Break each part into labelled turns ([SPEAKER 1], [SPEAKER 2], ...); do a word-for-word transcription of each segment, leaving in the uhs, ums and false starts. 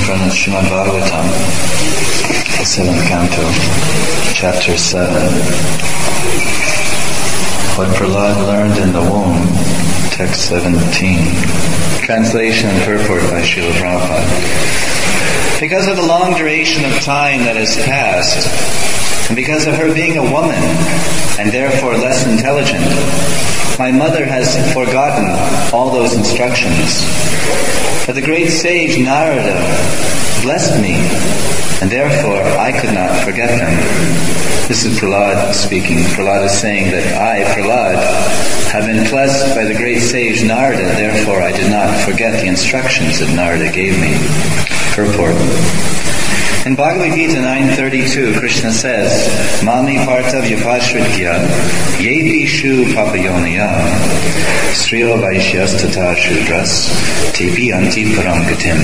[SPEAKER 1] from Srimad Bhagavatam, the seventh canto, chapter seven. What Prahlad learned in the womb, text seventeen. Translation and purport by Srila Prabhupada. Because of the long duration of time that has passed, and because of her being a woman, and therefore less intelligent, my mother has forgotten all those instructions. But the great sage Narada blessed me, and therefore I could not forget them. This is Prahlad speaking. Prahlad is saying that I, Prahlad, have been blessed by the great sage Narada, therefore I did not forget the instructions that Narada gave me. Purport. In Bhagavad Gita nine thirty-two, Krishna says, Mami parta vyapashritya yepi shu papayonaya sriyo vaishyas tata shudras tepi anti param gatim.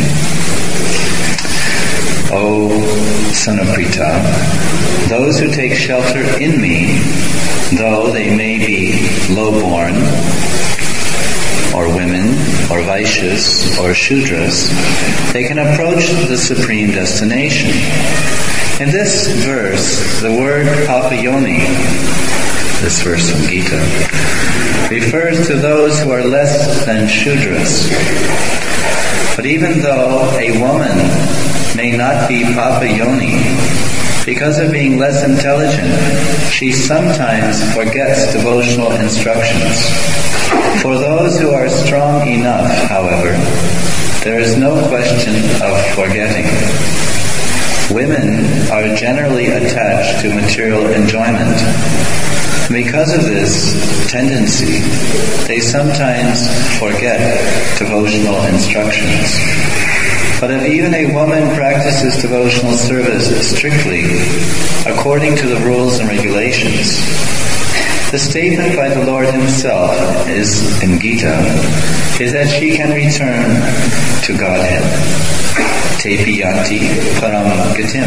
[SPEAKER 1] O son of Pritha, those who take shelter in me, though they may be low-born, or women, or Vaishyas, or Shudras, they can approach the supreme destination. In this verse, the word papayoni, this verse from Gita, refers to those who are less than Shudras. But even though a woman may not be papayoni, because of being less intelligent, she sometimes forgets devotional instructions. For those who are strong enough, however, there is no question of forgetting. Women are generally attached to material enjoyment. Because of this tendency, they sometimes forget devotional instructions. But if even a woman practices devotional service strictly, according to the rules and regulations, the statement by the Lord Himself is in Gita is that she can return to Godhead. Tepi yanti param gatim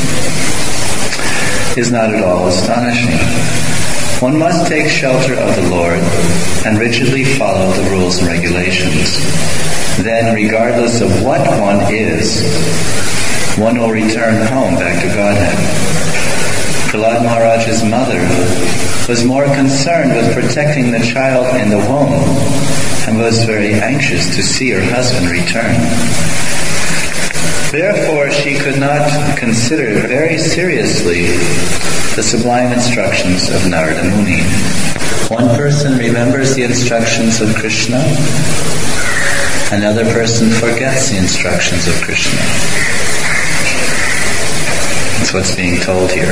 [SPEAKER 1] is not at all astonishing. One must take shelter of the Lord and rigidly follow the rules and regulations. Then, regardless of what one is, one will return home back to Godhead. Prahlad Maharaj's mother was more concerned with protecting the child in the womb and was very anxious to see her husband return. Therefore, she could not consider very seriously the sublime instructions of Narada Muni. One person remembers the instructions of Krishna, another person forgets the instructions of Krishna. That's what's being told here.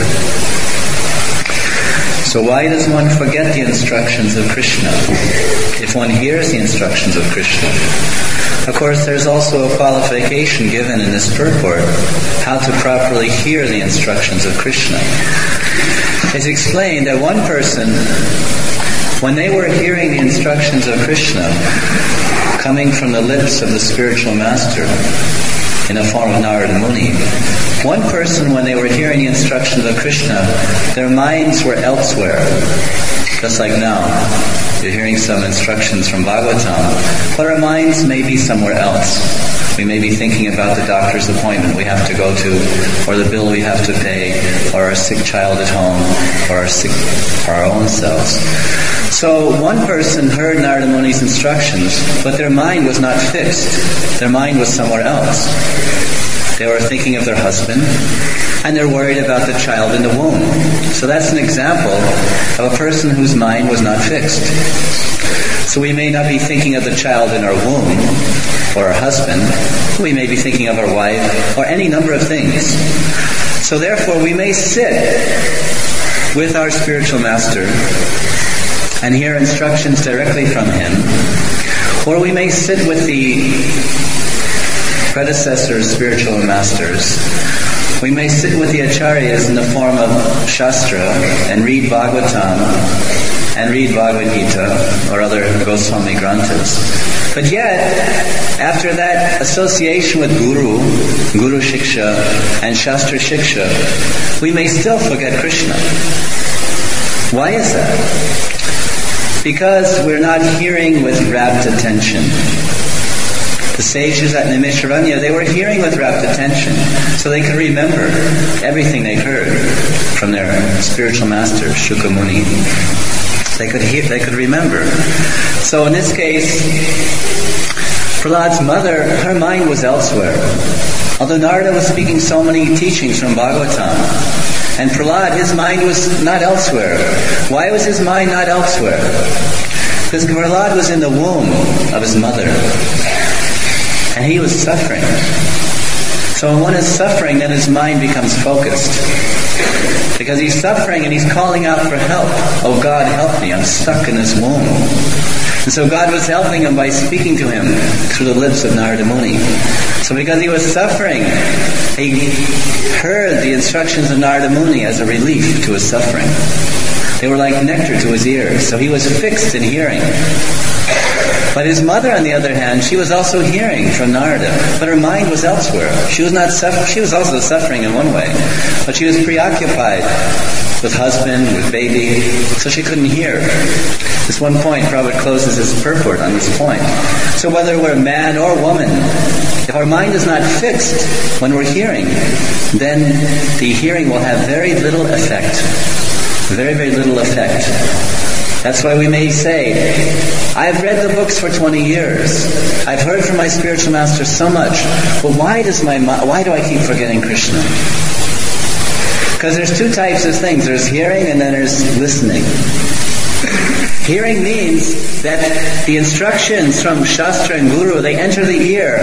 [SPEAKER 1] So why does one forget the instructions of Krishna if one hears the instructions of Krishna? Of course, there's also a qualification given in this purport, how to properly hear the instructions of Krishna. It's explained that one person, when they were hearing the instructions of Krishna coming from the lips of the spiritual master in the form of Narada Muni, one person, when they were hearing the instructions of Krishna, their minds were elsewhere. Just like now, you're hearing some instructions from Bhagavatam, but our minds may be somewhere else. We may be thinking about the doctor's appointment we have to go to, or the bill we have to pay, or our sick child at home, or our sick, our own selves. So one person heard Narada Muni's instructions, but their mind was not fixed. Their mind was somewhere else. They were thinking of their husband, and they're worried about the child in the womb. So that's an example of a person whose mind was not fixed. So we may not be thinking of the child in our womb, or our husband. We may be thinking of our wife, or any number of things. So therefore we may sit with our spiritual master and hear instructions directly from him, or we may sit with the predecessors, spiritual masters. We may sit with the acharyas in the form of Shastra and read Bhagavatam and read Bhagavad Gita or other Goswami Granthas. But yet, after that association with Guru, Guru Shiksha and Shastra Shiksha, we may still forget Krishna. Why is that? Because we're not hearing with rapt attention. The sages at Naimisharanya, they were hearing with rapt attention, so they could remember everything they heard from their spiritual master, Shukamuni. They could hear, they could remember. So in this case, Prahlad's mother, her mind was elsewhere. Although Narada was speaking so many teachings from Bhagavatam, and Prahlad, his mind was not elsewhere. Why was his mind not elsewhere? Because Prahlad was in the womb of his mother, and he was suffering. So when one is suffering, then his mind becomes focused. Because he's suffering and he's calling out for help. Oh God, help me, I'm stuck in this womb. And so God was helping him by speaking to him through the lips of Narada Muni. So because he was suffering, he heard the instructions of Narada Muni as a relief to his suffering. They were like nectar to his ears, so he was fixed in hearing. But his mother, on the other hand, she was also hearing from Narada, but her mind was elsewhere. She was not suff- She was also suffering in one way, but she was preoccupied with husband, with baby, so she couldn't hear. This one point, Prabhupada closes his purport on this point. So whether we're man or woman, if our mind is not fixed when we're hearing, then the hearing will have very little effect. Very, very little effect. That's why we may say, I've read the books for twenty years. I've heard from my spiritual master so much. But why does my why do I keep forgetting Krishna? Because there's two types of things. There's hearing and then there's listening. Hearing means that the instructions from Shastra and Guru, they enter the ear.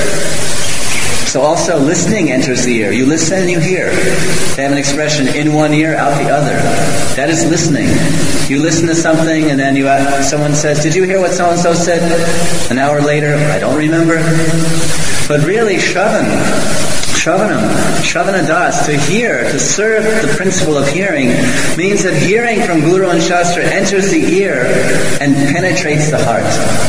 [SPEAKER 1] So also listening enters the ear. You listen and you hear. They have an expression, in one ear, out the other. That is listening. You listen to something and then you ask, someone says, did you hear what so-and-so said? An hour later, I don't remember. But really, Shravan, Shravanam, Shravana Das, to hear, to serve the principle of hearing, means that hearing from Guru and Shastra enters the ear and penetrates the heart.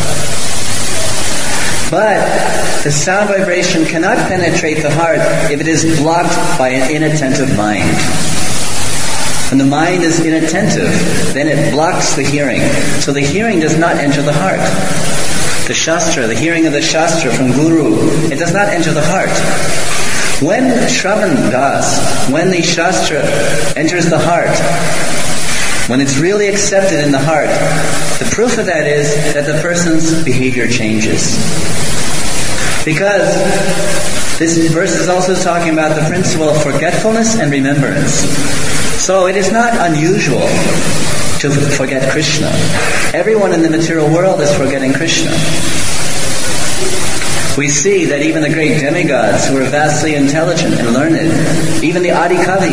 [SPEAKER 1] But the sound vibration cannot penetrate the heart if it is blocked by an inattentive mind. When the mind is inattentive, then it blocks the hearing. So the hearing does not enter the heart. The Shastra, the hearing of the Shastra from Guru, it does not enter the heart. When Shravan Das, when the Shastra enters the heart, when it's really accepted in the heart, the proof of that is that the person's behavior changes. Because this verse is also talking about the principle of forgetfulness and remembrance. So it is not unusual to forget Krishna. Everyone in the material world is forgetting Krishna. We see that even the great demigods who are vastly intelligent and learned, even the Adi Kavi,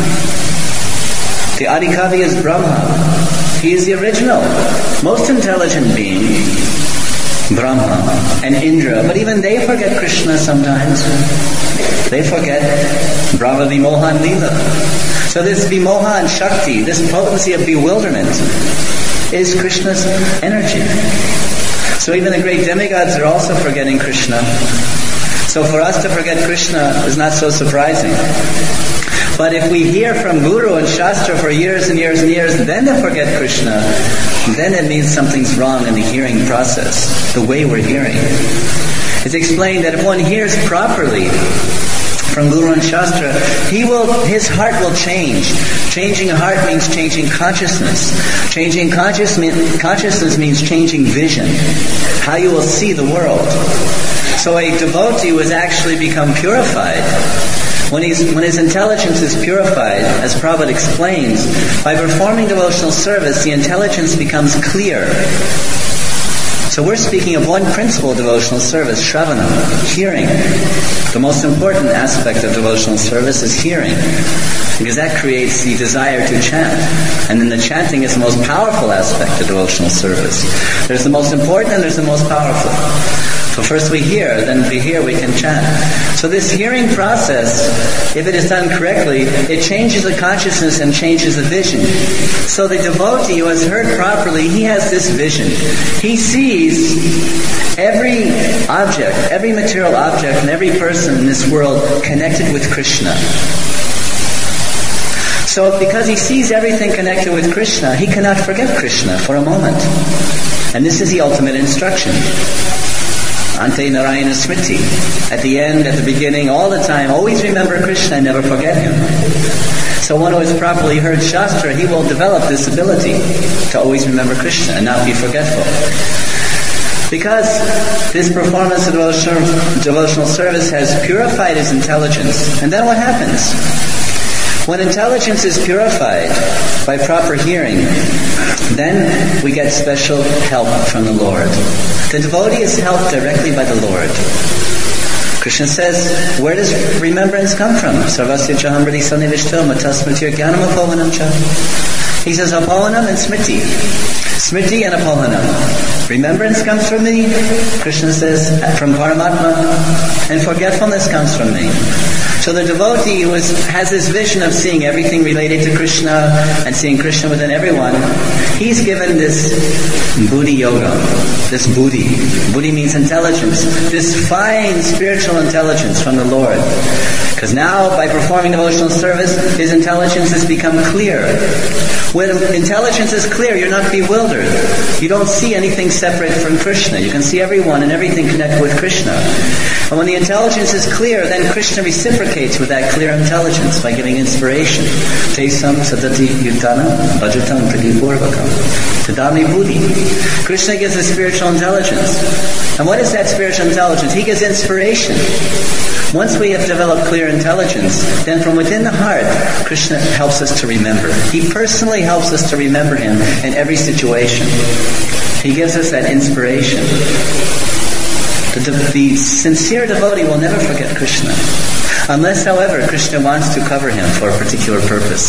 [SPEAKER 1] the Adi Kavi is Brahma. He is the original, most intelligent being, Brahma and Indra. But even they forget Krishna sometimes. They forget Brahma Vimohan Leela. So this Vimohan Shakti, this potency of bewilderment, is Krishna's energy. So even the great demigods are also forgetting Krishna. So for us to forget Krishna is not so surprising. But if we hear from Guru and Shastra for years and years and years, then to forget Krishna, then it means something's wrong in the hearing process, the way we're hearing. It's explained that if one hears properly from Guru and Shastra, he will, his heart will change. Changing a heart means changing consciousness. Changing conscious, consciousness means changing vision, how you will see the world. So a devotee who has actually become purified, when, he's, when his intelligence is purified, as Prabhupada explains, by performing devotional service, the intelligence becomes clear. So we're speaking of one principle of devotional service, Shravana, hearing. The most important aspect of devotional service is hearing, because that creates the desire to chant. And then the chanting is the most powerful aspect of devotional service. There's the most important and there's the most powerful. So first we hear, then we hear, we can chant. So this hearing process, if it is done correctly, it changes the consciousness and changes the vision. So the devotee who has heard properly, he has this vision. He sees every object, every material object, and every person in this world connected with Krishna. So because he sees everything connected with Krishna, he cannot forget Krishna for a moment. And this is the ultimate instruction. Ante Narayana Smriti. At the end, at the beginning, all the time, always remember Krishna and never forget him. So one who has properly heard Shastra, he will develop this ability to always remember Krishna and not be forgetful. Because this performance of devotional, devotional service has purified his intelligence. And then what happens? When intelligence is purified by proper hearing, then we get special help from the Lord. The devotee is helped directly by the Lord. Krishna says, where does remembrance come from? Sarvasya chahamriti sanivishto matasmritir jnanam apohanam cha. He says, apohanam and smriti. Smriti and apohanam. Remembrance comes from me, Krishna says, from Paramatma, and forgetfulness comes from me. So the devotee who is, has this vision of seeing everything related to Krishna and seeing Krishna within everyone, he's given this buddhi yoga, this buddhi. Buddhi means intelligence, this fine spiritual intelligence from the Lord. Because now, by performing devotional service, his intelligence has become clear. When intelligence is clear, you're not bewildered. You don't see anything separate from Krishna. You can see everyone and everything connected with Krishna. And when the intelligence is clear, then Krishna reciprocates with that clear intelligence by giving inspiration. Tesam sadati yutana bhajatam tadipurvakam tadami buddhi. Krishna gives a spiritual intelligence. And what is that spiritual intelligence? He gives inspiration. Once we have developed clear intelligence, then from within the heart, Krishna helps us to remember. He personally helps us to remember him in every situation. He gives us that inspiration. The, the sincere devotee will never forget Krishna. Unless, however, Krishna wants to cover him for a particular purpose.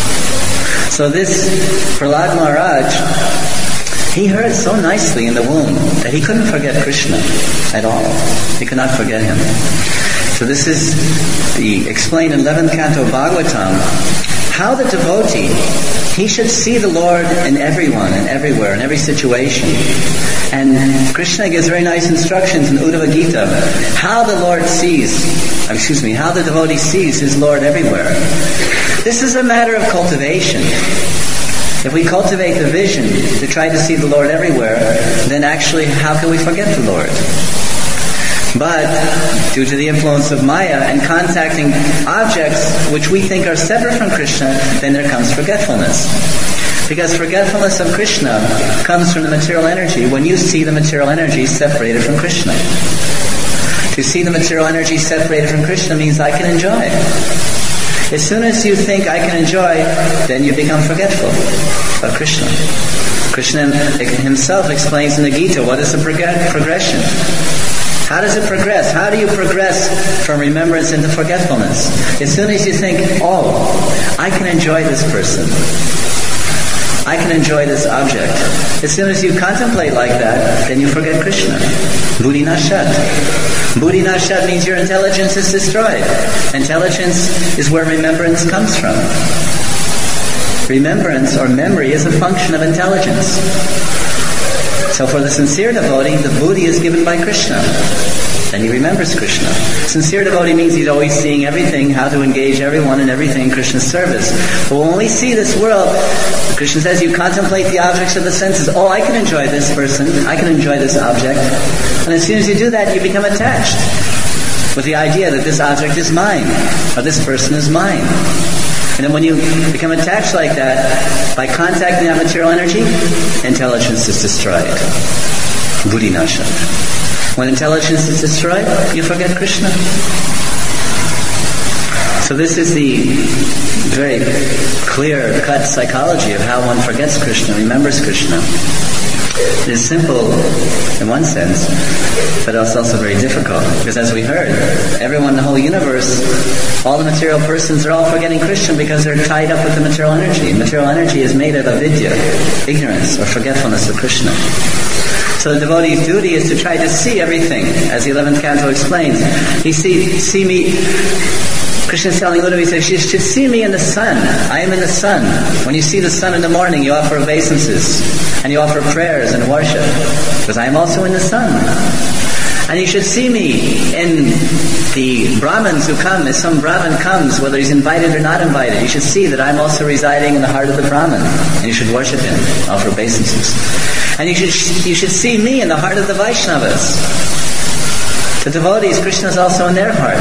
[SPEAKER 1] So this Prahlad Maharaj, he heard so nicely in the womb that he couldn't forget Krishna at all. He could not forget him. So this is the explained in eleventh canto Bhagavatam, how the devotee, he should see the Lord in everyone and everywhere, in every situation. And Krishna gives very nice instructions in Uddhava Gita, how the Lord sees, excuse me, how the devotee sees his Lord everywhere. This is a matter of cultivation. If we cultivate the vision to try to see the Lord everywhere, then actually how can we forget the Lord? But due to the influence of Maya and contacting objects which we think are separate from Krishna, then there comes forgetfulness. Because forgetfulness of Krishna comes from the material energy when you see the material energy separated from Krishna. To see the material energy separated from Krishna means I can enjoy. As soon as you think I can enjoy, then you become forgetful of Krishna. Krishna himself explains in the Gita what is the prog- progression. How does it progress? How do you progress from remembrance into forgetfulness? As soon as you think, oh, I can enjoy this person. I can enjoy this object. As soon as you contemplate like that, then you forget Krishna. Buddhi nashat. Buddhi nashat means your intelligence is destroyed. Intelligence is where remembrance comes from. Remembrance or memory is a function of intelligence. So for the sincere devotee, the buddhi is given by Krishna. Then he remembers Krishna. Sincere devotee means he's always seeing everything, how to engage everyone and everything in Krishna's service. But when we see this world, Krishna says you contemplate the objects of the senses. Oh, I can enjoy this person. I can enjoy this object. And as soon as you do that, you become attached with the idea that this object is mine, or this person is mine. And then when you become attached like that, by contacting that material energy, intelligence is destroyed. Buddhi nashat. When intelligence is destroyed, you forget Krishna. So this is the very clear-cut psychology of how one forgets Krishna, remembers Krishna. It is simple in one sense, but it's also very difficult. Because as we heard, everyone in the whole universe, all the material persons are all forgetting Krishna because they're tied up with the material energy. Material energy is made of avidya, ignorance or forgetfulness of Krishna. So the devotee's duty is to try to see everything, as the eleventh canto explains. He see, see me... Krishna is telling Uddhava, he says, you should see me in the sun. I am in the sun. When you see the sun in the morning, you offer obeisances. And you offer prayers and worship. Because I am also in the sun. And you should see me in the Brahmins who come. As some Brahmin comes, whether he's invited or not invited, you should see that I'm also residing in the heart of the Brahmin. And you should worship him, offer obeisances. And you should, you should see me in the heart of the Vaishnavas. The devotees, Krishna is also in their heart.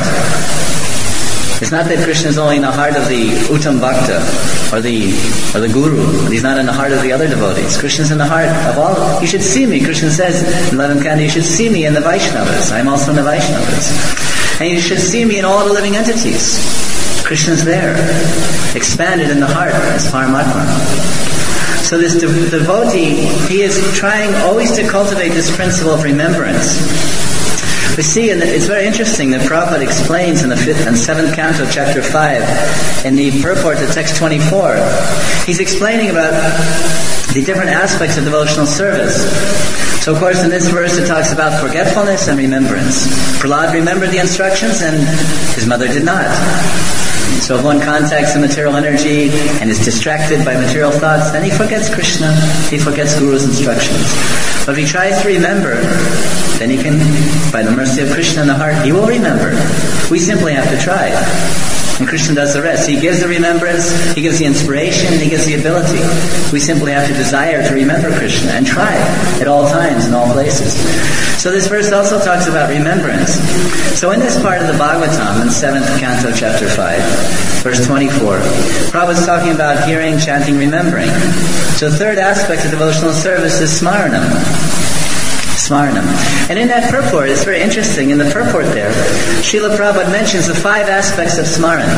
[SPEAKER 1] It's not that Krishna is only in the heart of the Uttam Bhakta or the or the Guru. He's not in the heart of the other devotees. Krishna is in the heart of all. You should see me. Krishna says in eleventh canto, you should see me in the Vaishnavas. I'm also in the Vaishnavas. And you should see me in all the living entities. Krishna's there, expanded in the heart as Paramatma. So this de- devotee, he is trying always to cultivate this principle of remembrance. We see, and it's very interesting that Prabhupada explains in the fifth and seventh canto, chapter five, in the purport to text twenty-four, he's explaining about the different aspects of devotional service. So of course in this verse it talks about forgetfulness and remembrance. Prahlad remembered the instructions and his mother did not. So if one contacts the material energy and is distracted by material thoughts, then he forgets Krishna, he forgets Guru's instructions. But if he tries to remember, then he can, by the mercy of Krishna in the heart, he will remember. We simply have to try. And Krishna does the rest. He gives the remembrance, he gives the inspiration, he gives the ability. We simply have to desire to remember Krishna and try at all times, in all places. So this verse also talks about remembrance. So in this part of the Bhagavatam, in seventh canto, chapter five, verse twenty-four, Prabhupada's talking about hearing, chanting, remembering. So the third aspect of devotional service is smaranam. Smaranam. And in that purport, it's very interesting, in the purport there, Srila Prabhupada mentions the five aspects of smarana.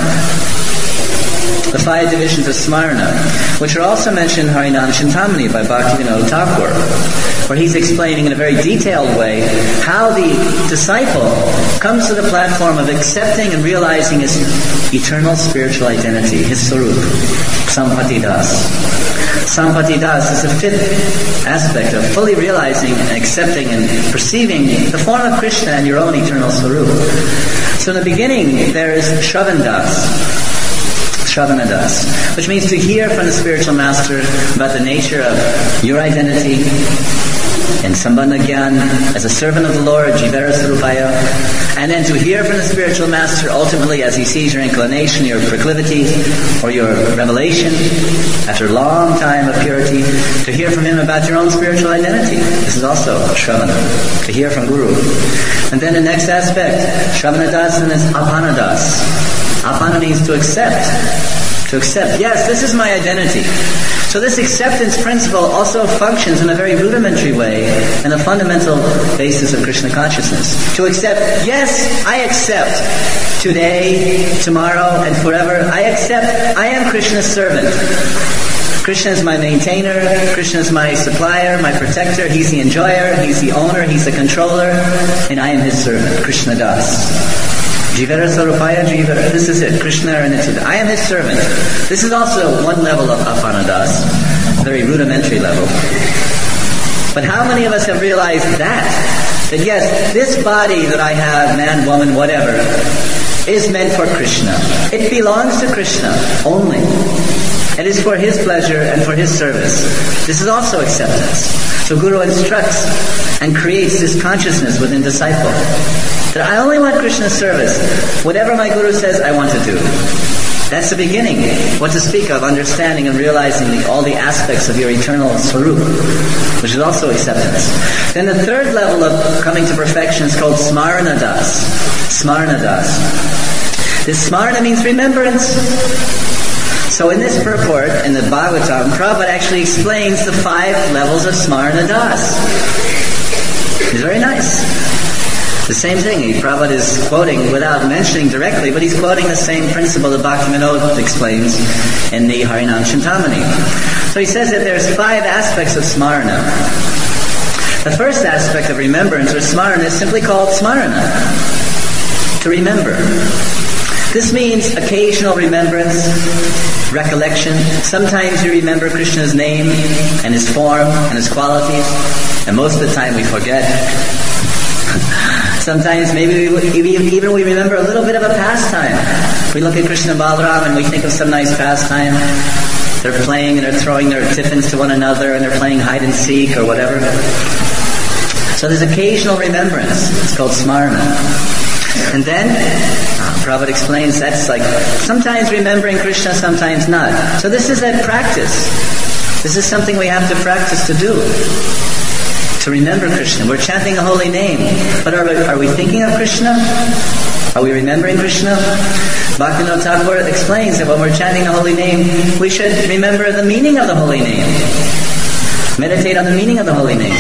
[SPEAKER 1] The five divisions of smarana, which are also mentioned in Harinam Chintamani by Bhaktivinoda Thakur, where he's explaining in a very detailed way how the disciple comes to the platform of accepting and realizing his eternal spiritual identity, his sarup, Sampati Das. Sampati Das is the fifth aspect of fully realizing and accepting and perceiving the form of Krishna and your own eternal sarup. So in the beginning there is Shravan Das. Shravana Das, which means to hear from the spiritual master about the nature of your identity and Sambandha Gyan as a servant of the Lord, Jivera Sarupaya, and then to hear from the spiritual master ultimately as he sees your inclination, your proclivity, or your revelation after a long time of purity, to hear from him about your own spiritual identity. This is also Shravana, to hear from Guru. And then the next aspect, Shravana Das, and is Apana Das. Apana means to accept. To accept. Yes, this is my identity. So this acceptance principle also functions in a very rudimentary way and a fundamental basis of Krishna consciousness. To accept, yes, I accept. Today, tomorrow, and forever, I accept I am Krishna's servant. Krishna is my maintainer, Krishna is my supplier, my protector, he's the enjoyer, he's the owner, he's the controller, and I am his servant, Krishna Das. Jivera Sarupaya Jivera. This is it. Krishna Nitya. I am his servant. This is also one level of Apana Das, a very rudimentary level. But how many of us have realized that? That yes, this body that I have, man, woman, whatever, is meant for Krishna. It belongs to Krishna only. It is for his pleasure and for his service. This is also acceptance. So Guru instructs and creates this consciousness within disciple. That I only want Krishna's service. Whatever my Guru says, I want to do. That's the beginning. What to speak of, understanding and realizing the, all the aspects of your eternal sarup, which is also acceptance. Then the third level of coming to perfection is called Smarana Das. Smarana Das. This Smarana means remembrance. So in this purport, in the Bhagavatam, Prabhupada actually explains the five levels of Smarana Das. It's very nice. The same thing, Prabhupada is quoting without mentioning directly, but he's quoting the same principle that Bhaktivinoda explains in the Harinam Chintamani. So he says that there's five aspects of smarana. The first aspect of remembrance or smarana is simply called smarana, to remember. This means occasional remembrance, recollection. Sometimes you remember Krishna's name and his form and his qualities, and most of the time we forget. Sometimes maybe we, even we remember a little bit of a pastime. We look at Krishna and Balaram and we think of some nice pastime. They're playing and they're throwing their tiffins to one another and they're playing hide and seek or whatever. So there's occasional remembrance. It's called smarana. And then, uh, Prabhupada explains that's like sometimes remembering Krishna, sometimes not. So this is a practice. This is something we have to practice to do. to remember Krishna. We're chanting a holy name, but are we, are we thinking of Krishna? Are we remembering Krishna? Bhaktivinoda Thakur explains that when we're chanting a holy name, we should remember the meaning of the holy name. Meditate on the meaning of the holy name.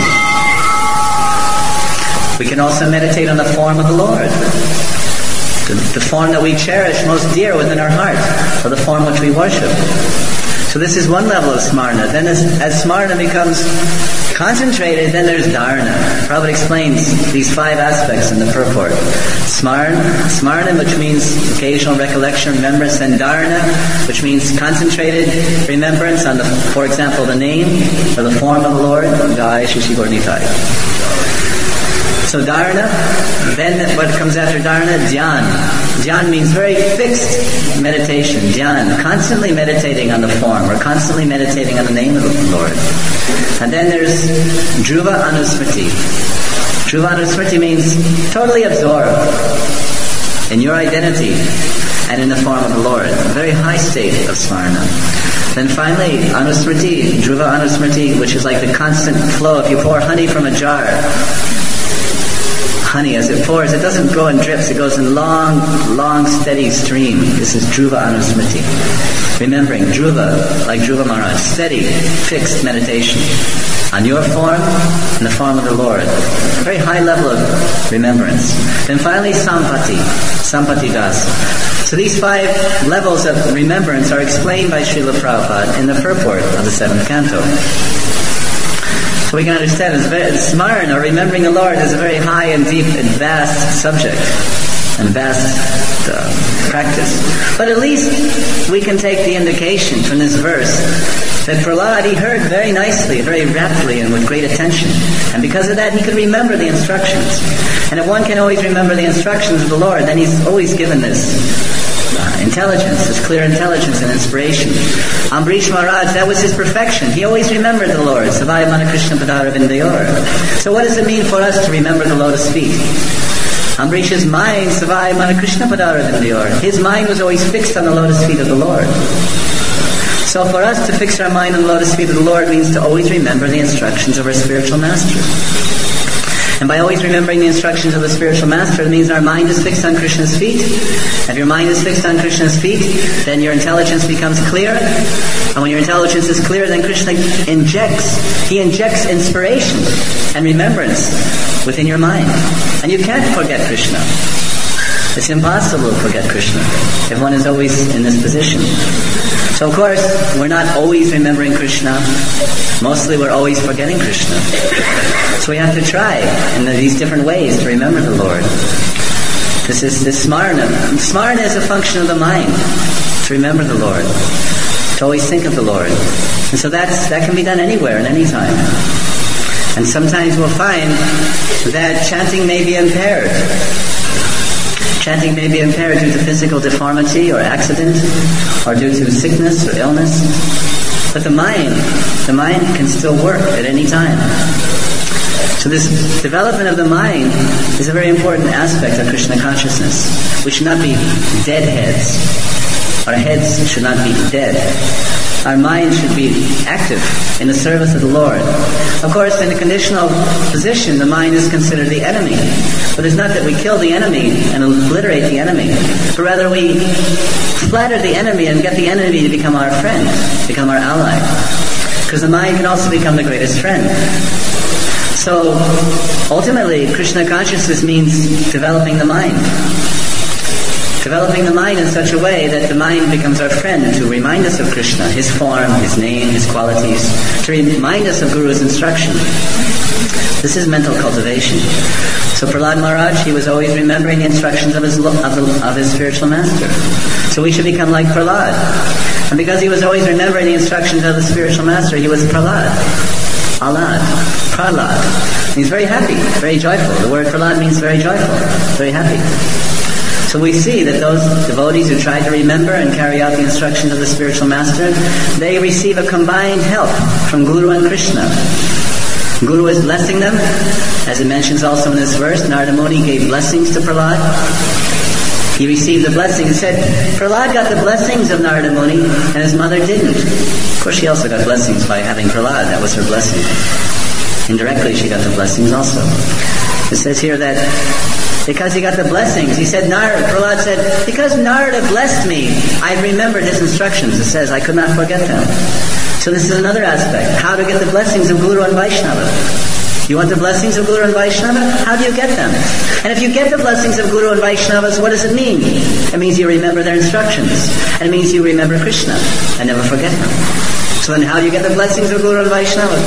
[SPEAKER 1] We can also meditate on the form of the Lord. The, the form that we cherish most dear within our heart, or the form which we worship. So this is one level of smarna. Then as, as smarna becomes concentrated, then there's dharana. Prabhupada explains these five aspects in the purport. Smarna, smarna, which means occasional recollection, remembrance, and dharana, which means concentrated remembrance on, the, for example, the name or the form of the Lord. Jai Shri Shri Gaur Nitai. So dharana, then what comes after dharana? Dhyan. Dhyan means very fixed meditation. Dhyan, constantly meditating on the form, or constantly meditating on the name of the Lord. And then there's Dhruva Anusmriti. Dhruva Anusmriti means totally absorbed in your identity and in the form of the Lord. A very high state of smarna. Then finally, Anusmriti, Dhruva Anusmriti, which is like the constant flow. If you pour honey from a jar, honey, as it pours, it doesn't go in drips, it goes in long, long, steady stream. This is Dhruva Anusmriti. Remembering Dhruva, like Dhruva Maharaj, steady, fixed meditation on your form and the form of the Lord. Very high level of remembrance. Then finally, Sampati, Sampati Das. So these five levels of remembrance are explained by Srila Prabhupada in the purport of the seventh canto. So we can understand smarna, or remembering the Lord, is a very high and deep and vast subject and vast uh, practice. But at least we can take the indication from this verse that Prahlad, he heard very nicely, very raptly, and with great attention. And because of that, he could remember the instructions. And if one can always remember the instructions of the Lord, then he's always given this Uh, intelligence, this clear intelligence and inspiration. Ambarish Maharaj, that was his perfection. He always remembered the Lord. Savaya Mana Krishna Padara Vindayor. So what does it mean for us to remember the lotus feet? Ambarish's mind, Savaya Mana Krishna Padara Vindayor. His mind was always fixed on the lotus feet of the Lord. So for us to fix our mind on the lotus feet of the Lord means to always remember the instructions of our spiritual master. And by always remembering the instructions of the spiritual master, it means our mind is fixed on Krishna's feet. If your mind is fixed on Krishna's feet, then your intelligence becomes clear. And when your intelligence is clear, then Krishna injects, he injects inspiration and remembrance within your mind. And you can't forget Krishna. It's impossible to forget Krishna if one is always in this position. So of course, we're not always remembering Krishna. Mostly we're always forgetting Krishna. So we have to try in these different ways to remember the Lord. This is this smarna. Smarna is a function of the mind, to remember the Lord, to always think of the Lord. And so that's, that can be done anywhere and any time. And sometimes we'll find that chanting may be impaired. Chanting may be impaired due to physical deformity or accident, or due to sickness or illness. But the mind, the mind can still work at any time. So this development of the mind is a very important aspect of Krishna consciousness. We should not be dead heads. Our heads should not be dead. Our mind should be active in the service of the Lord. Of course, in a conditional position, the mind is considered the enemy. But it's not that we kill the enemy and obliterate the enemy, but rather we flatter the enemy and get the enemy to become our friend, become our ally. Because the mind can also become the greatest friend. So, ultimately, Krishna consciousness means developing the mind. Developing the mind in such a way that the mind becomes our friend to remind us of Krishna, his form, his name, his qualities, to remind us of Guru's instruction. This is mental cultivation. So Prahlad Maharaj, he was always remembering the instructions of his, of, the, of his spiritual master. So we should become like Prahlad. And because he was always remembering the instructions of the spiritual master, he was Prahlad. Alad. Prahlad. He's very happy, very joyful. The word Prahlad means very joyful, very happy. So we see that those devotees who try to remember and carry out the instructions of the spiritual master, they receive a combined help from Guru and Krishna. Guru is blessing them, as it mentions also in this verse. Narada Muni gave blessings to Prahlad. He received the blessing. It said, Prahlad got the blessings of Narada Muni, and his mother didn't. Of course, she also got blessings by having Prahlad. That was her blessing.
[SPEAKER 2] indirectly she got the blessings also. It says here that because he got the blessings, he said, Narada, Prahlad said, because Narada blessed me, I remembered his instructions. It says, I could not forget them. So this is another aspect, how to get the blessings of Guru and Vaishnava. You want the blessings of Guru and Vaishnava? How do you get them? And if you get the blessings of Guru and Vaishnavas, what does it mean? It means you remember their instructions. And it means you remember Krishna and never forget him. So then how do you get the blessings of Guru and Vaishnava?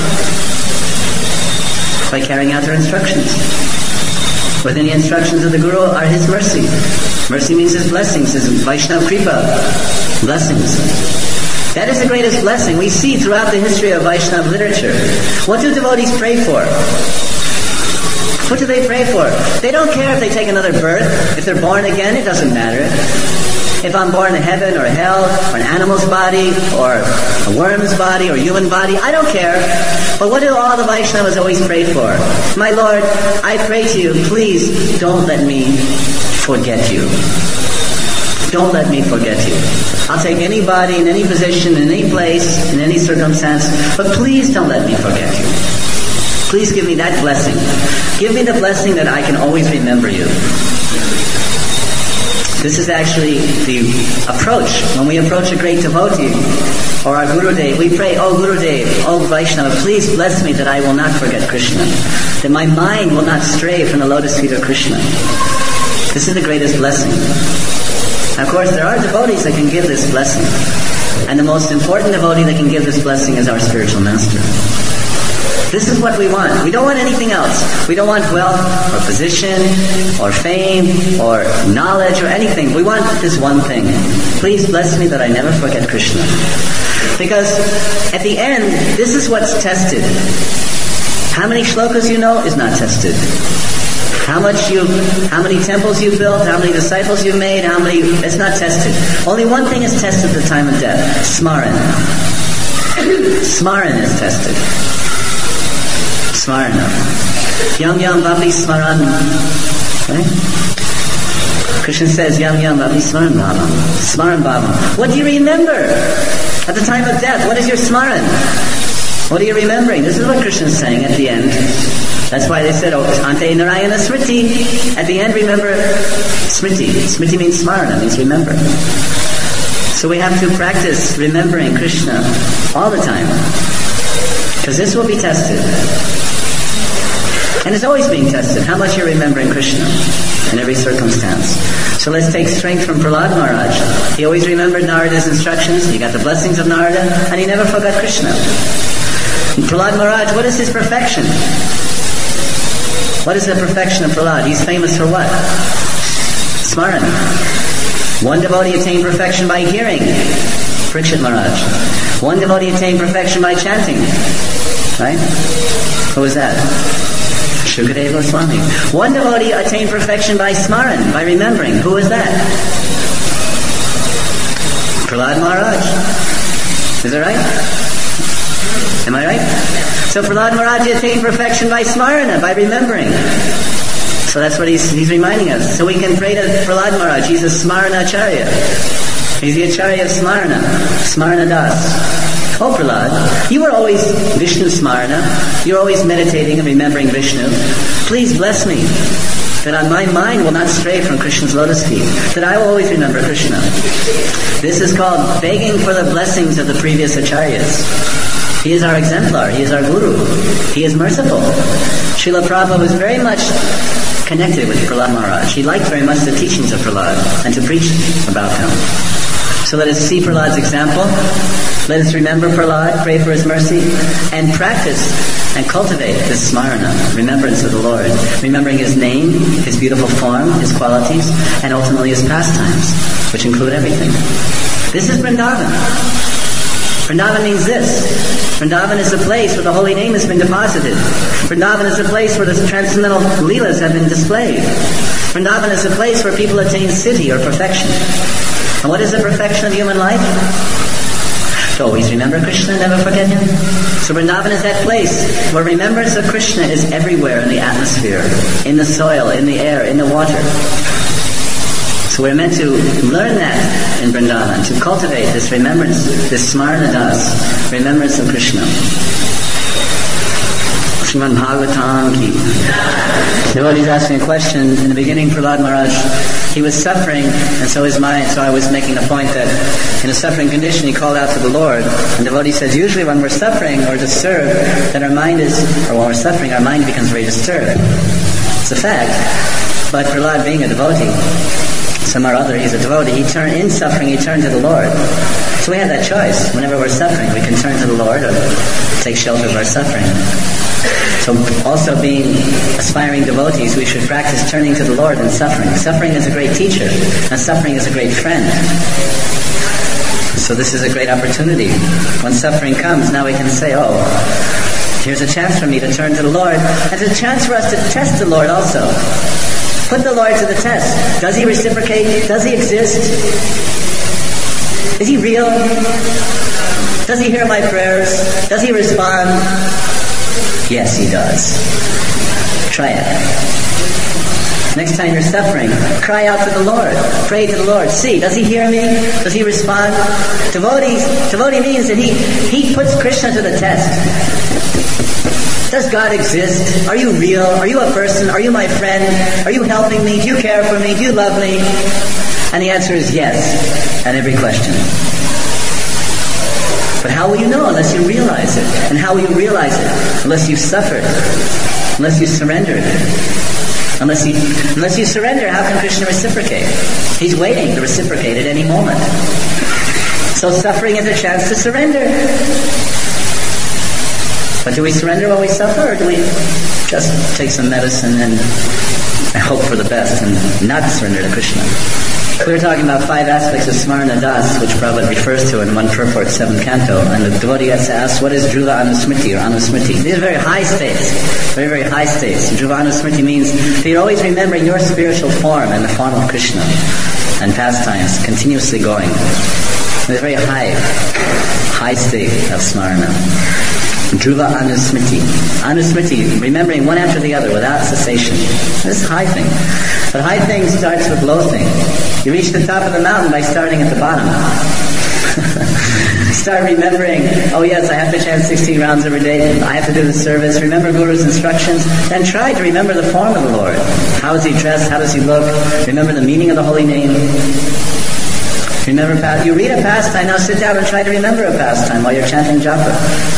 [SPEAKER 2] By carrying out their instructions. Within the instructions of the Guru are his mercy. Mercy means his blessings, his Vaishnava Kripa. Blessings. That is the greatest blessing we see throughout the history of Vaishnava literature. What do devotees pray for? What do they pray for? They don't care if they take another birth. If they're born again, it doesn't matter. If I'm born in heaven or hell, or an animal's body, or a worm's body, or a human body, I don't care. But what do all the Vaishnavas always pray for? My Lord, I pray to you, please don't let me forget you. Don't let me forget you. I'll take any body, in any position, in any place, in any circumstance, but please don't let me forget you. Please give me that blessing. Give me the blessing that I can always remember you. This is actually the approach. When we approach a great devotee, or our Gurudev, we pray, Oh Gurudev, Oh Vaishnava, please bless me that I will not forget Krishna. That my mind will not stray from the lotus feet of Krishna. This is the greatest blessing. Of course, there are devotees that can give this blessing. And the most important devotee that can give this blessing is our spiritual master. This is what we want. We don't want anything else. We don't want wealth or position or fame or knowledge or anything. We want this one thing. Please bless me that I never forget Krishna. Because at the end, this is what's tested. How many shlokas you know is not tested. How much you, how many temples you built, how many disciples you made, how many, it's not tested. Only one thing is tested at the time of death. Smaran. Smaran is tested. Smarana. Yam yam bhavi smaran. Right? Krishna says, Yam yam bhavi smaran bhavam. Smaran bhavam. What do you remember at the time of death? What is your smaran? What are you remembering? This is what Krishna is saying at the end. That's why they said, oh, Ante Narayana Smriti. At the end, remember Smriti. Smriti means smarana, means remember. So we have to practice remembering Krishna all the time. Because this will be tested. And it's always being tested. How much you're remembering Krishna in every circumstance. So let's take strength from Prahlad Maharaj. He always remembered Narada's instructions. He got the blessings of Narada. And he never forgot Krishna. And Prahlad Maharaj, what is his perfection? What is the perfection of Prahlad? He's famous for what? Smaran. One devotee attained perfection by hearing. Parikshit Maharaj. One devotee attained perfection by chanting. Right? Who was that? Shukadeva Goswami. One devotee attained perfection by smaran, by remembering. Who was that? Prahlad Maharaj. Is that right? Am I right? So Prahlad Maharaj attained perfection by smarana, by remembering. So that's what he's, he's reminding us. So we can pray to Prahlad Maharaj. He's a Smarana Acharya. He's the Acharya of Smarana. Smarana Das. Oh Prahlad, you were always Vishnu Smarana. You're always meditating and remembering Vishnu. Please bless me that on my mind will not stray from Krishna's lotus feet. That I will always remember Krishna. This is called begging for the blessings of the previous Acharyas. He is our exemplar. He is our guru. He is merciful. Srila Prabhupada was very much connected with Prahlad Maharaj. He liked very much the teachings of Prahlad and to preach about them. So let us see Prahlad's example. Let us remember Prahlad, pray for his mercy, and practice and cultivate this smarana, remembrance of the Lord, remembering his name, his beautiful form, his qualities, and ultimately his pastimes, which include everything. This is Vrindavan. Vrindavan means this. Vrindavan is the place where the holy name has been deposited. Vrindavan is the place where the transcendental leelas have been displayed. Vrindavan is the place where people attain siddhi or perfection. And what is the perfection of human life? To always remember Krishna and never forget him. So Vrindavan is that place where remembrance of Krishna is everywhere in the atmosphere, in the soil, in the air, in the water. So we're meant to learn that in Vrindavan, to cultivate this remembrance, this smarana das, remembrance of Krishna. Srimad Bhagavatam ki. Devotees asked me a question in the beginning. Prahlad Maharaj, he was suffering, and so his mind. So I was making the point that in a suffering condition, he called out to the Lord. And the devotee says, usually when we're suffering or disturbed, then our mind is, or when we're suffering, our mind becomes very disturbed. It's a fact. But Prahlad, being a devotee, some or other, he's a devotee. He turned in suffering. He turned to the Lord. So we have that choice. Whenever we're suffering, we can turn to the Lord or take shelter of our suffering. So also being aspiring devotees, we should practice turning to the Lord in suffering. Suffering is a great teacher, and suffering is a great friend. So this is a great opportunity. When suffering comes, now we can say, oh, here's a chance for me to turn to the Lord. And it's a chance for us to test the Lord also. Put the Lord to the test. Does he reciprocate? Does he exist? Is he real? Does he hear my prayers? Does he respond? Yes, he does. Try it. Next time you're suffering, cry out to the Lord. Pray to the Lord. See, does he hear me? Does he respond? Devotees, devotee means that he, he puts Krishna to the test. Does God exist? Are you real? Are you a person? Are you my friend? Are you helping me? Do you care for me? Do you love me? And the answer is yes, at every question. But how will you know unless you realize it? And how will you realize it? Unless you've suffered. Unless you surrendered. Unless you, unless you surrender, how can Krishna reciprocate? He's waiting to reciprocate at any moment. So suffering is a chance to surrender. But do we surrender while we suffer, or do we just take some medicine and hope for the best and not surrender to Krishna? We were talking about five aspects of Smarana Das, which Prabhupada refers to in one purport, seventh canto, and the devotee has asked, what is Dhruva Anusmriti or Anusmriti? These are very high states, very, very high states. Dhruva Anusmriti means that you're always remembering your spiritual form and the form of Krishna and pastimes, continuously going. It's a very high, high state of Smarana. Dhruva Anusmriti. Anusmriti, remembering one after the other without cessation. This is a high thing. But high thing starts with low thing. You reach the top of the mountain by starting at the bottom. Start remembering, oh yes, I have to chant sixteen rounds every day. I have to do the service. Remember Guru's instructions. Then try to remember the form of the Lord. How is he dressed? How does he look? Remember the meaning of the holy name. Remember, you read a pastime. Now sit down and try to remember a pastime while you're chanting japa.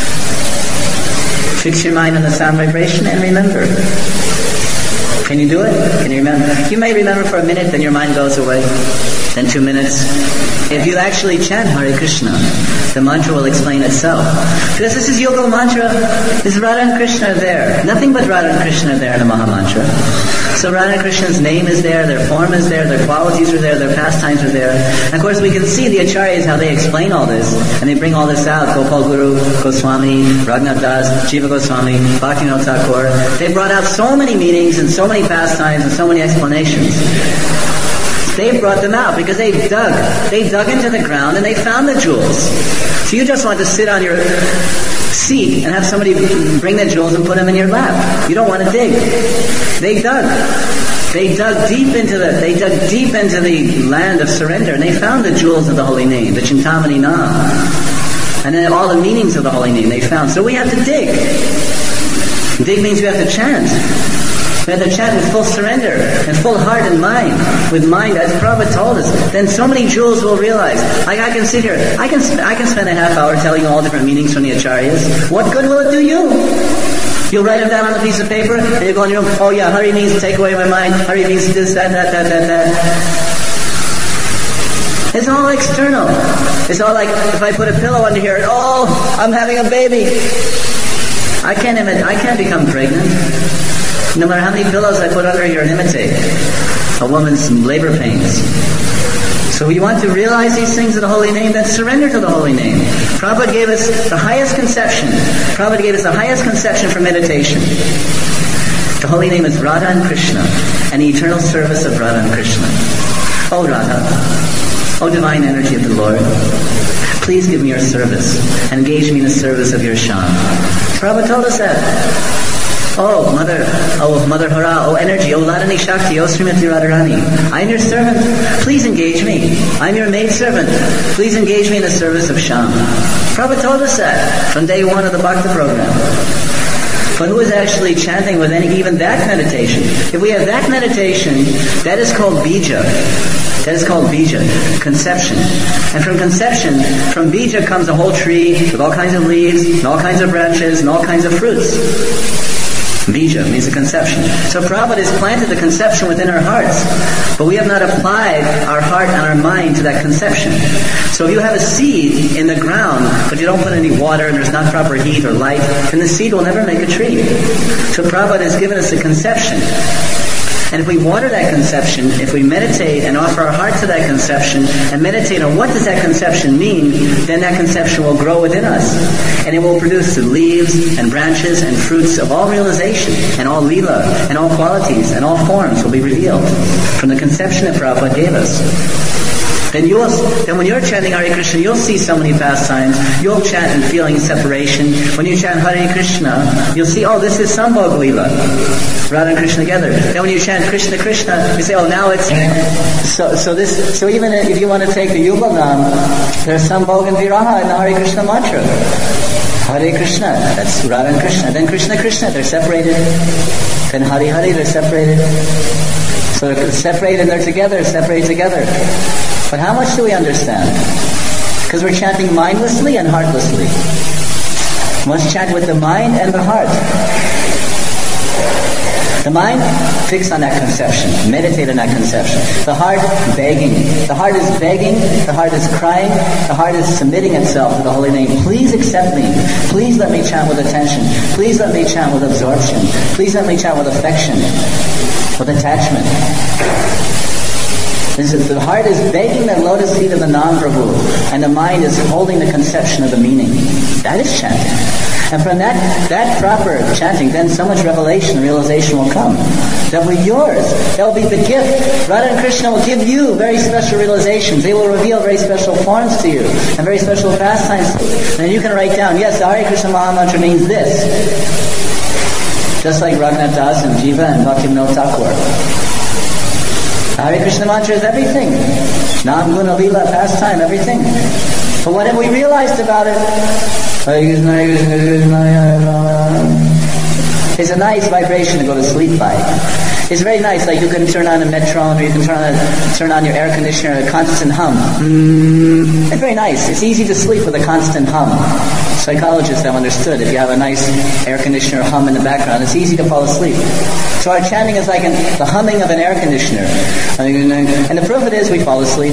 [SPEAKER 2] Fix your mind on the sound vibration and remember. Can you do it? Can you remember? You may remember for a minute, then your mind goes away. Then two minutes. If you actually chant Hare Krishna, the mantra will explain itself. Because this is Yoga mantra. This is Radha and Krishna are there. Nothing but Radha and Krishna are there in the Maha Mantra. So Radha and Krishna's name is there, their form is there, their qualities are there, their pastimes are there. And of course we can see the Acharyas, how they explain all this. And they bring all this out. Gopal Guru, Goswami, Raghunath Das, Jiva Goswami, Bhaktivinoda Thakur. They brought out so many meanings and so many pastimes and so many explanations. They brought them out because they dug. They dug into the ground and they found the jewels. So you just want to sit on your seat and have somebody bring the jewels and put them in your lap. You don't want to dig. They dug. They dug deep into the they dug deep into the land of surrender and they found the jewels of the holy name, the Chintamani Nam. And then all the meanings of the holy name they found. So we have to dig. Dig means we have to chant. We have to chant with full surrender and full heart and mind. With mind, as Prabhupada told us, then so many jewels will realize. Like I can sit here, I can I can spend a half hour telling you all different meanings from the Acharyas. What good will it do you? You'll write them down on a piece of paper, and you go in your room, oh yeah, Hari means take away my mind, Hari means this, that, that, that, that, that. It's all external. It's all like, if I put a pillow under here, oh, I'm having a baby. I can't imagine, I can't become pregnant. No matter how many pillows I put under here and imitate a woman's labor pains. So we want to realize these things of the holy name, then surrender to the holy name. Prabhupada gave us the highest conception. Prabhupada gave us the highest conception for meditation. The holy name is Radha and Krishna, and the eternal service of Radha and Krishna. Oh Radha, oh divine energy of the Lord, please give me your service, and engage me in the service of your Shyam. Prabhupada told us that. Oh, Mother, oh, Mother Hara, oh, energy, oh, Ladani Shakti, oh, Srimati Radharani. I'm your servant. Please engage me. I'm your maidservant. Please engage me in the service of Shyam. Prabhupada told us that from day one of the Bhakta program. But who is actually chanting with any, even that meditation? If we have that meditation, that is called bija. That is called bija, conception. And from conception, from bija comes a whole tree with all kinds of leaves, and all kinds of branches, and all kinds of fruits. Bija means a conception. So Prabhupada has planted the conception within our hearts, but we have not applied our heart and our mind to that conception. So if you have a seed in the ground, but you don't put any water and there's not proper heat or light, then the seed will never make a tree. So Prabhupada has given us a conception. And if we water that conception, if we meditate and offer our heart to that conception, and meditate on what does that conception mean, then that conception will grow within us. And it will produce the leaves and branches and fruits of all realization, and all lila, and all qualities, and all forms will be revealed from the conception that Prabhupada gave us. Then you'll, then when you're chanting Hare Krishna, you'll see so many pastimes. You'll chant in feeling separation. When you chant Hare Krishna, you'll see, oh, this is Sambhog Lila. Radha and Krishna together. Then when you chant Krishna Krishna, you say, oh, now it's so. So this. So even if you want to take the Yugal Nam, there's Sambhog and Viraha in the Hare Krishna mantra. Hare Krishna, that's Radha and Krishna. Then Krishna Krishna, they're separated. Then Hare Hare, they're separated. So they're separated and they're together, separated together. But how much do we understand? Because we're chanting mindlessly and heartlessly. We must chant with the mind and the heart. The mind, fix on that conception. Meditate on that conception. The heart, begging. The heart is begging. The heart is crying. The heart is submitting itself to the holy name. Please accept me. Please let me chant with attention. Please let me chant with absorption. Please let me chant with affection, with attachment. This is, the heart is begging the lotus feet of the Nam-Prabhu, and the mind is holding the conception of the meaning. That is chanting. And from that, that proper chanting, then so much revelation and realization will come. That will be yours. That will be the gift. Radha and Krishna will give you very special realizations. They will reveal very special forms to you, and very special pastimes to you. And then you can write down, yes, the Hare Krishna Mahamantra means this. Just like Raghunath Das and Jiva and Bhaktivinoda Thakur. Hare Krishna mantra is everything. Nam Guna Lila, pastime, everything. But what have we realized about it? It's a nice vibration to go to sleep by. It's very nice, like you can turn on a metron or you can turn on, turn on your air conditioner, a constant hum. Mm, it's very nice. It's easy to sleep with a constant hum. Psychologists have understood if you have a nice air conditioner hum in the background, it's easy to fall asleep. So our chanting is like an, the humming of an air conditioner. And the proof of it is we fall asleep.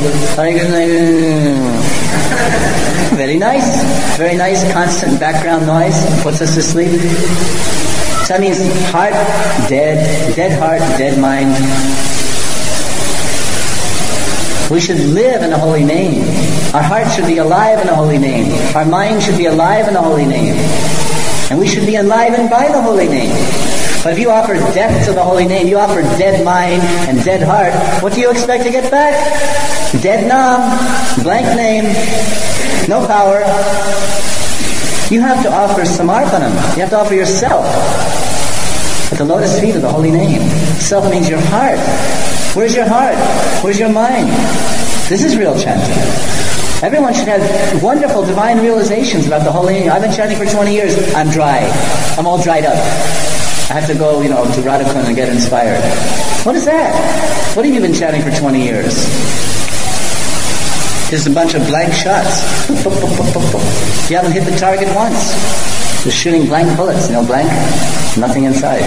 [SPEAKER 2] Very nice. Very nice constant background noise puts us to sleep. So that means heart, dead, dead heart, dead mind. We should live in the holy name. Our heart should be alive in the holy name. Our mind should be alive in the holy name. And we should be enlivened by the holy name. But if you offer death to the holy name, you offer dead mind and dead heart, what do you expect to get back? Dead nam, blank name, no power. You have to offer samarpanam. You have to offer yourself at the lotus feet of the holy name. Self means your heart. Where's your heart? Where's your mind? This is real chanting. Everyone should have wonderful divine realizations about the holy name. I've been chanting for twenty years. I'm dry. I'm all dried up. I have to go, you know, to Radhakund and get inspired. What is that? What have you been chanting for twenty years? Just a bunch of blank shots. You haven't hit the target once. Just shooting blank bullets, no blank, nothing inside.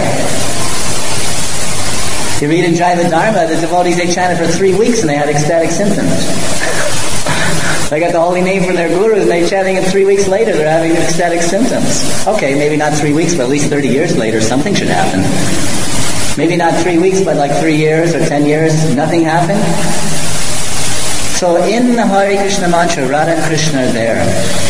[SPEAKER 2] You read in Jaiva Dharma, the devotees, they chanted for three weeks and they had ecstatic symptoms. They got the holy name from their gurus and they're chanting it three weeks later, they're having ecstatic symptoms. Okay, maybe not three weeks, but at least thirty years later, something should happen. Maybe not three weeks, but like three years or ten years, nothing happened. So in the Hare Krishna mantra, Radha and Krishna are there.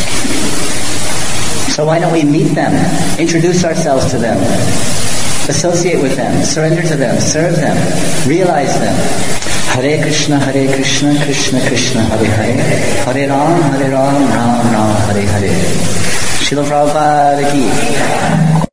[SPEAKER 2] So why don't we meet them, introduce ourselves to them, associate with them, surrender to them, serve them, realize them. Hare Krishna, Hare Krishna, Krishna Krishna, Hare Hare, Hare Ram, Hare Ram, Ram Ram, Hare Hare. Srila Prabhupada ki